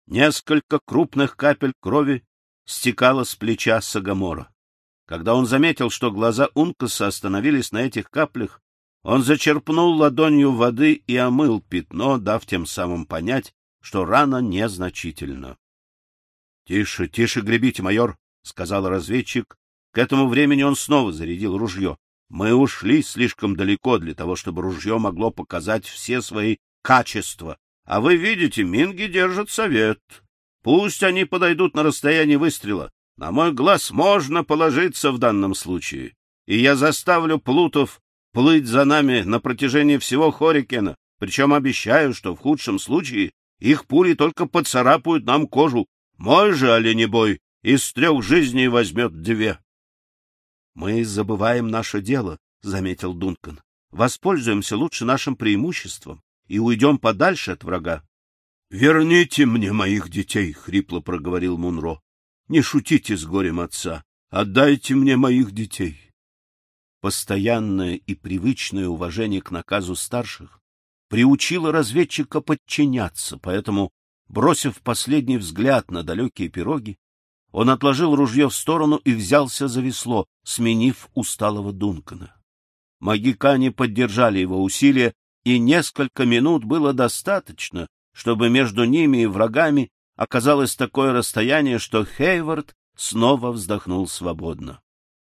Несколько крупных капель крови стекало с плеча Сагамора. Когда он заметил, что глаза Ункаса остановились на этих каплях, он зачерпнул ладонью воды и омыл пятно, дав тем самым понять, что рана незначительна. — Тише, тише гребите, майор, — сказал разведчик. К этому времени он снова зарядил ружье. Мы ушли слишком далеко для того, чтобы ружье могло показать все свои качества. А вы видите, минги держат совет. Пусть они подойдут на расстояние выстрела. На мой глаз можно положиться в данном случае. И я заставлю плутов плыть за нами на протяжении всего Хорикена, причем обещаю, что в худшем случае их пули только поцарапают нам кожу. Мой же оленебой из 3 жизней возьмет 2. — Мы забываем наше дело, — заметил Дункан. — Воспользуемся лучше нашим преимуществом и уйдем подальше от врага. — Верните мне моих детей, — хрипло проговорил Мунро. — Не шутите с горем отца. Отдайте мне моих детей. Постоянное и привычное уважение к наказу старших приучило разведчика подчиняться, поэтому, бросив последний взгляд на далекие пироги, он отложил ружье в сторону и взялся за весло, сменив усталого Дункана. Магикане поддержали его усилия, и несколько минут было достаточно, чтобы между ними и врагами оказалось такое расстояние, что Хейвард снова вздохнул свободно.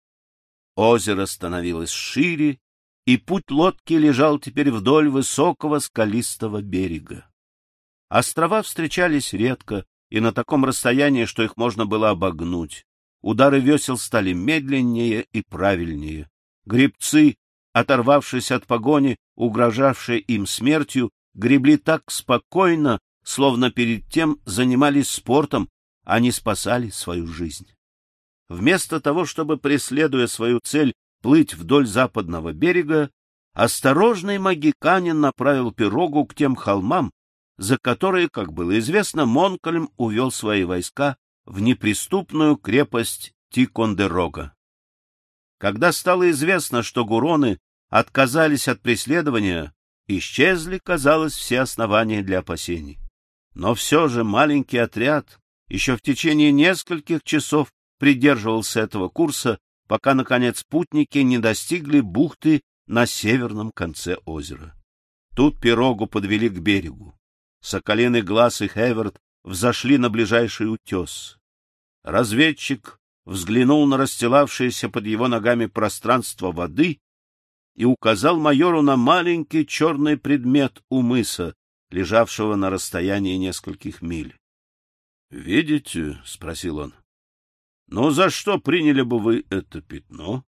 Озеро становилось шире, и путь лодки лежал теперь вдоль высокого скалистого берега. Острова встречались редко и на таком расстоянии, что их можно было обогнуть. Удары весел стали медленнее и правильнее. Гребцы, оторвавшись от погони, угрожавшей им смертью, гребли так спокойно, словно перед тем занимались спортом, а не спасали свою жизнь. Вместо того, чтобы, преследуя свою цель, плыть вдоль западного берега, осторожный магиканин направил пирогу к тем холмам, за которые, как было известно, Монкальм увел свои войска в неприступную крепость Тикондерога. Когда стало известно, что гуроны отказались от преследования, исчезли, казалось, все основания для опасений. Но все же маленький отряд еще в течение нескольких часов придерживался этого курса, пока, наконец, путники не достигли бухты на северном конце озера. Тут пирогу подвели к берегу. Соколиный глаз и Хейвард взошли на ближайший утес. Разведчик взглянул на расстилавшееся под его ногами пространство воды и указал майору на маленький черный предмет у мыса, лежавшего на расстоянии нескольких миль. — Видите? — спросил он. — Но за что приняли бы вы это пятно?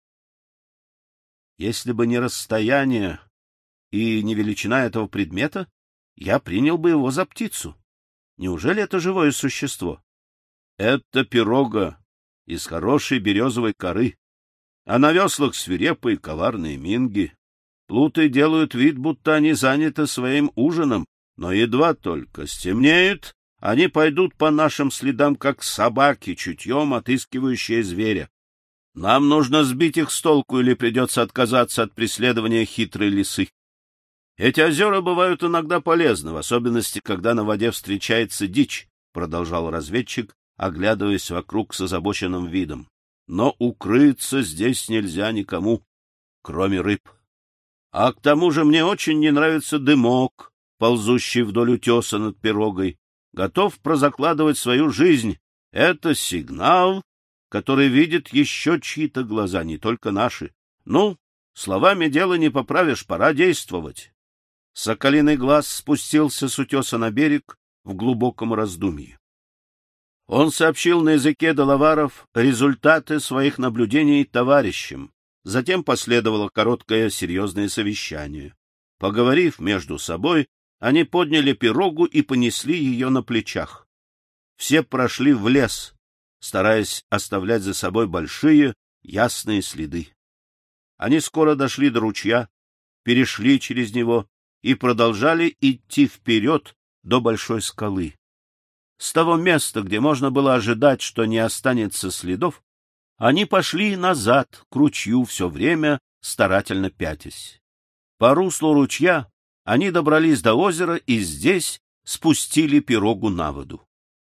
— Если бы не расстояние и не величина этого предмета, я принял бы его за птицу. Неужели это живое существо? Это пирога из хорошей березовой коры, а на веслах свирепые коварные минги. Плуты делают вид, будто они заняты своим ужином, но едва только стемнеет, они пойдут по нашим следам, как собаки, чутьем отыскивающие зверя. Нам нужно сбить их с толку, или придется отказаться от преследования хитрой лисы. Эти озера бывают иногда полезны, в особенности, когда на воде встречается дичь, — продолжал разведчик, оглядываясь вокруг с озабоченным видом. Но укрыться здесь нельзя никому, кроме рыб. А к тому же мне очень не нравится дымок, ползущий вдоль утеса над пирогой. Готов прозакладывать свою жизнь. Это сигнал, который видят еще чьи-то глаза, не только наши. Ну, словами дело не поправишь, пора действовать. Соколиный глаз спустился с утеса на берег в глубоком раздумье. Он сообщил на языке делаваров результаты своих наблюдений товарищам. Затем последовало короткое серьезное совещание. Поговорив между собой, они подняли пирогу и понесли ее на плечах. Все прошли в лес, стараясь оставлять за собой большие, ясные следы. Они скоро дошли до ручья, перешли через него и продолжали идти вперед до большой скалы. С того места, где можно было ожидать, что не останется следов, они пошли назад к ручью, все время старательно пятясь. По руслу ручья они добрались до озера и здесь спустили пирогу на воду.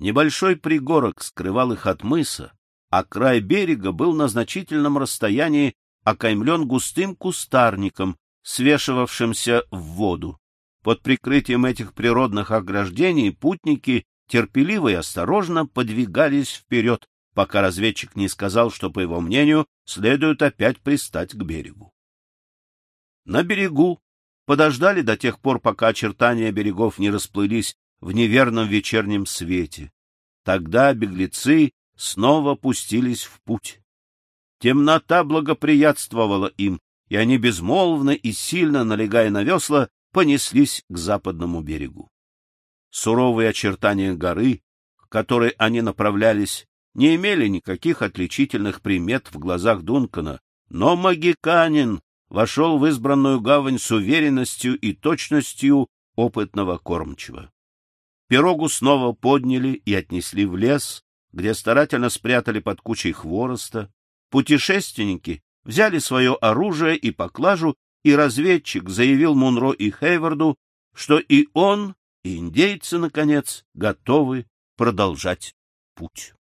Небольшой пригорок скрывал их от мыса, а край берега был на значительном расстоянии окаймлен густым кустарником, свешивавшимся в воду. Под прикрытием этих природных ограждений путники терпеливо и осторожно подвигались вперед, пока разведчик не сказал, что, по его мнению, следует опять пристать к берегу. На берегу подождали до тех пор, пока очертания берегов не расплылись в неверном вечернем свете. Тогда беглецы снова пустились в путь. Темнота благоприятствовала им, и они безмолвно и сильно, налегая на весла, понеслись к западному берегу. Суровые очертания горы, к которой они направлялись, не имели никаких отличительных примет в глазах Дункана, но магиканин вошел в избранную гавань с уверенностью и точностью опытного кормчего. Пирогу снова подняли и отнесли в лес, где старательно спрятали под кучей хвороста. Путешественники взяли свое оружие и поклажу, и разведчик заявил Мунро и Хейварду, что и он, и индейцы, наконец, готовы продолжать путь.